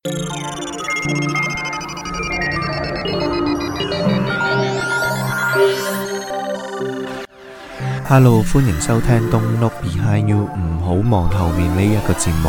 Hello， 歡迎收聽 Don't Look Behind You， 唔好望後面呢一個節目。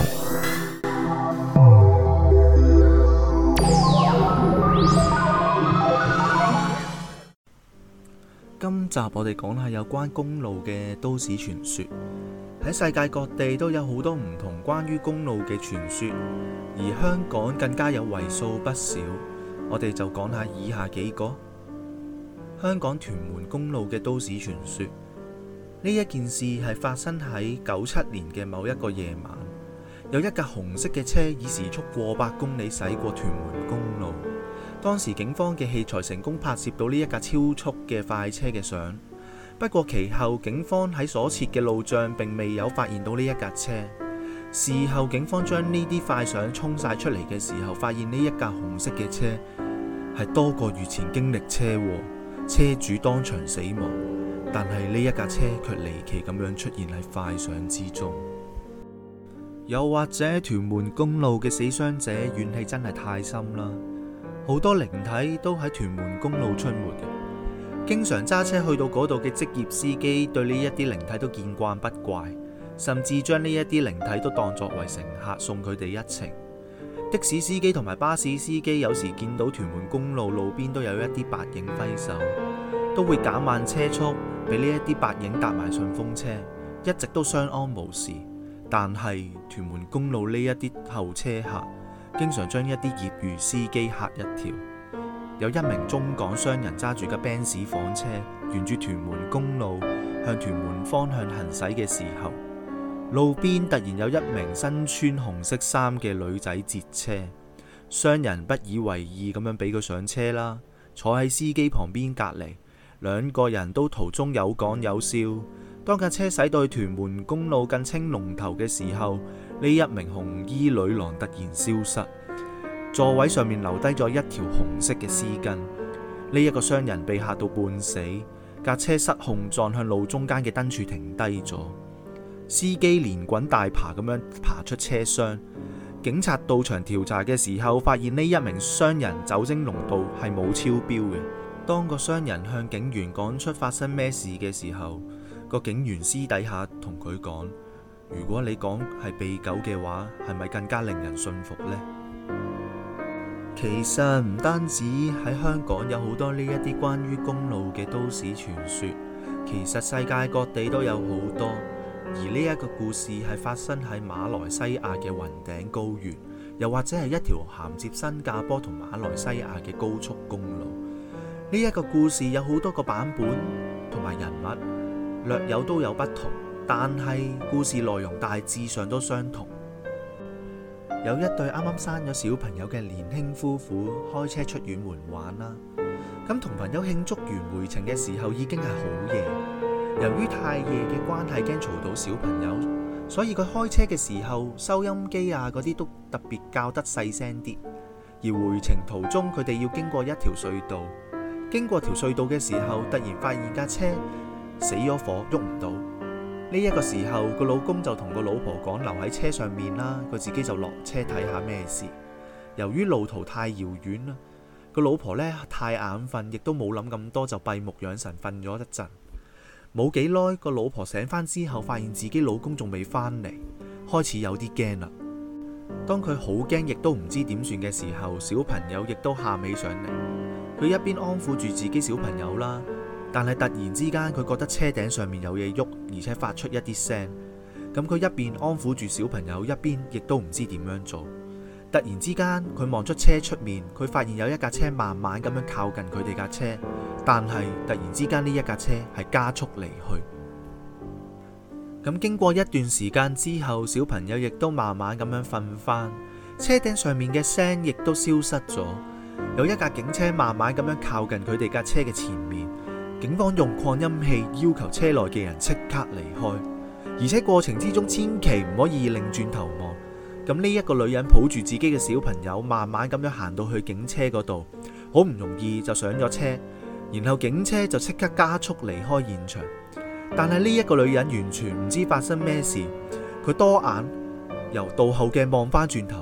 今集我哋講下有關公路嘅都市傳說。喺世界各地都有好多唔同關於公路嘅傳說，而香港更加有為數不少。我哋就講下以下幾個香港屯門公路嘅都市傳說。呢一件事係發生喺97年嘅某一個夜晚，有一架紅色嘅車以時速過百公里駛過屯門公路。當時警方嘅器材成功拍攝到呢一架超速嘅快車嘅相，不過其後警方喺所設嘅路障並未有發現到呢一架車。事後警方將呢啲快相衝晒出嚟嘅時候，發現呢一架紅色嘅車係多個月前經歷車禍，車主當場死亡。但係呢一架車卻離奇咁樣出現喺快相之中。又或者屯門公路嘅死傷者怨氣真係太深啦，好多靈體都喺屯門公路出沒嘅。經常揸車去到嗰度嘅職業司機對呢一啲靈體都見慣不怪，甚至將呢一啲靈體都當作為乘客送佢哋一程。的士司機同埋巴士司機有時見到屯門公路路邊都有一啲白影揮手，都會減慢車速，俾呢一啲白影搭埋順風車，一直都相安無事。但係屯門公路呢一啲後車客，經常將一啲業餘司機嚇一跳。有一名中港商人揸住架 Benz 房車，沿住屯門公路向屯門方向行駛嘅時候，路邊突然有一名身穿紅色衫嘅女仔截車。商人不以為意咁樣俾佢上車啦，坐喺司機旁邊隔離。兩個人都途中有講有笑。當架車駛到去屯門公路近青龍頭嘅時候，呢一名紅衣女郎突然消失，座位上面留低咗一條紅色嘅絲巾。呢一個商人被嚇到半死，架車失控撞向路中間嘅燈柱停低咗。司機連滾帶爬咁樣爬出車廂。警察到場調查嘅時候，發現呢一名商人酒精濃度係冇超標嘅。當個商人向警員講出發生咩事嘅時候，個警員私底下同佢講：如果你講係被狗嘅話，係咪更加令人信服呢？其實唔單止喺香港有好多呢一啲關於公路嘅都市傳說，其實世界各地都有好多。而呢一個故事係發生喺馬來西亞嘅雲頂高原，又或者係一條銜接新加坡同馬來西亞嘅高速公路。呢一個故事有好多個版本同埋人物，略有都有不同，但係故事內容大致上都相同。有一對啱啱生咗小朋友嘅年輕夫婦開車出遠門玩啦，咁同朋友慶祝完回程嘅時候已經係好夜。由於太夜嘅關係，驚嘈到小朋友，所以佢開車嘅時候收音機啊嗰啲都特別校得細聲啲。而回程途中佢哋要經過一條隧道，經過條隧道嘅時候，突然發現架車死咗火，喐唔到。呢一個時候，個老公就同個老婆講留喺車上面啦，佢自己就落車睇下咩事。由於路途太遙遠啦，個老婆呢太眼瞓，亦都冇諗咁多，就閉目養神瞓咗一陣。冇幾耐，個老婆醒返之後，發現自己老公仲未返嚟，開始有啲驚啦。當佢好驚，亦都唔知點算嘅時候，小朋友亦都喊起上嚟。佢一邊安撫住自己小朋友啦，但係突然之間佢覺得車頂上面有嘢喐，而且發出一啲聲。咁佢一邊安撫住小朋友，一邊亦都唔知點樣做。突然之間佢望出車出面，佢發現有一架車慢慢咁樣靠近佢哋架車，但係突然之間呢一架車係加速離去。咁經過一段時間之後，小朋友亦都慢慢咁樣瞓返，車頂上面嘅聲亦都消失咗。有一架警車慢慢咁樣靠近佢哋架車嘅前面，警方用擴音器要求車內嘅人即刻離開，而且過程之中千祈唔可以擰轉頭望。咁呢一個女人抱住自己嘅小朋友，慢慢咁樣行到去警車嗰度，好唔容易就上咗車，然後警車就即刻加速離開現場。但係呢一個女人完全唔知發生咩事，佢多眼由倒後鏡望翻轉頭，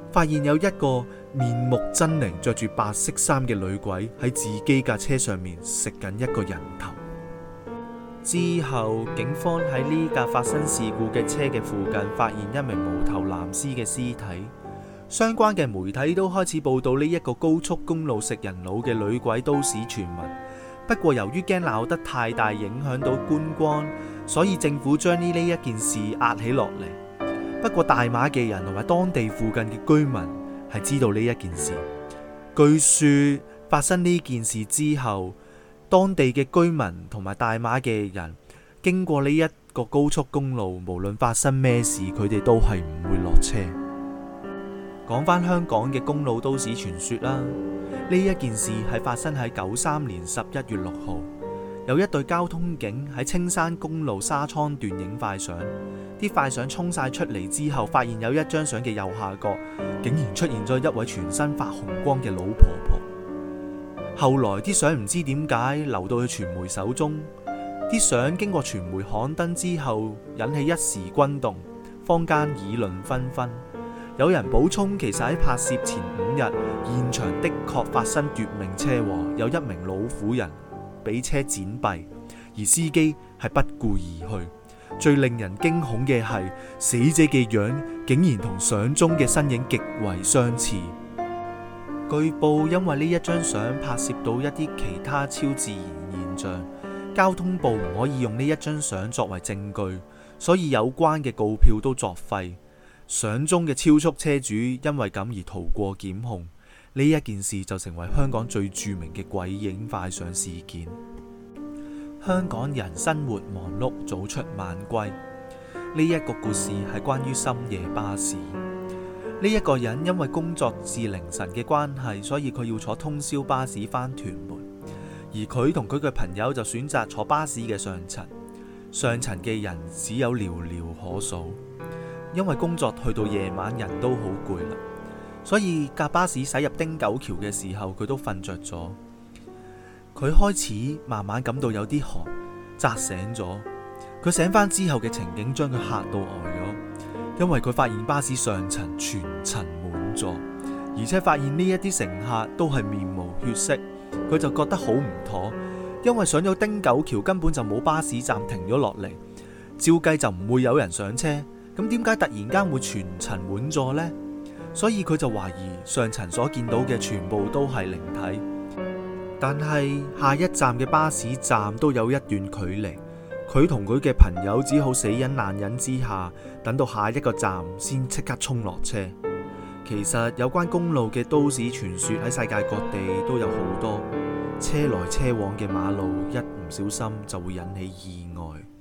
發現有一個面目猙獰、着住白色衫嘅女鬼喺自己架車上面食緊一個人頭。之後，警方喺呢架發生事故嘅車嘅附近發現一名無頭男屍嘅屍體。相關嘅媒體都開始報道呢一個高速公路食人腦嘅女鬼都市傳聞。不過由於驚鬧得太大，影響到觀光，所以政府將呢一件事壓起落嚟。不過大馬嘅人同埋當地附近嘅居民係知道呢一件事。據說發生呢件事之後，當地嘅居民同埋大馬嘅人經過呢一個高速公路，無論發生咩事，佢哋都係唔會落車。講返香港嘅公路都市傳說啦，呢一件事係發生喺93年11月6號，有一隊交通警喺青山公路沙倉段影快相，啲快相衝晒出嚟之後，發現有一張相嘅右下角竟然出現咗一位全身發紅光嘅老婆婆。後來啲相唔知點解流到去傳媒手中，啲相經過傳媒刊登之後，引起一時轟動，坊間議論紛紛。有人補充，其實喺拍攝前5日，現場的確發生奪命車禍，有一名老婦人俾車剪斃，而司機係不顧而去。最令人驚恐嘅係，死者嘅樣竟然同相中嘅身影極為相似。據報，因為呢一張相拍攝到一啲其他超自然現象，交通部唔可以用呢一張相作為證據，所以有關嘅告票都作廢。相中嘅超速車主因為咁而逃過檢控，呢一件事就成為香港最著名嘅鬼影快相事件。香港人生活忙碌，早出晚歸。呢一個故事係關於深夜巴士。呢一個人因為工作至凌晨嘅關係，所以佢要坐通宵巴士返屯門，而佢同佢嘅朋友就選擇坐巴士嘅上層。上層嘅人只有寥寥可數。因為工作去到夜晚，人都好攰啦，所以架巴士駛入汀九橋嘅時候，佢都瞓着咗。佢開始慢慢感到有啲寒，扎醒咗。佢醒返之後嘅情景將佢嚇到呆咗，因為佢發現巴士上層全層滿座，而且發現呢一啲乘客都係面無血色，佢就覺得好唔妥，因為上咗汀九橋根本就冇巴士站停咗落嚟，照計就唔會有人上車。咁點解突然間會全層滿座呢？所以佢就懷疑上層所見到嘅全部都係靈體。但係下一站嘅巴士站都有一段距離，佢同佢嘅朋友只好死忍爛忍之下，等到下一個站先即刻衝落車。其實有關公路嘅都市傳說喺世界各地都有好多，車來車往嘅馬路一唔小心就會引起意外。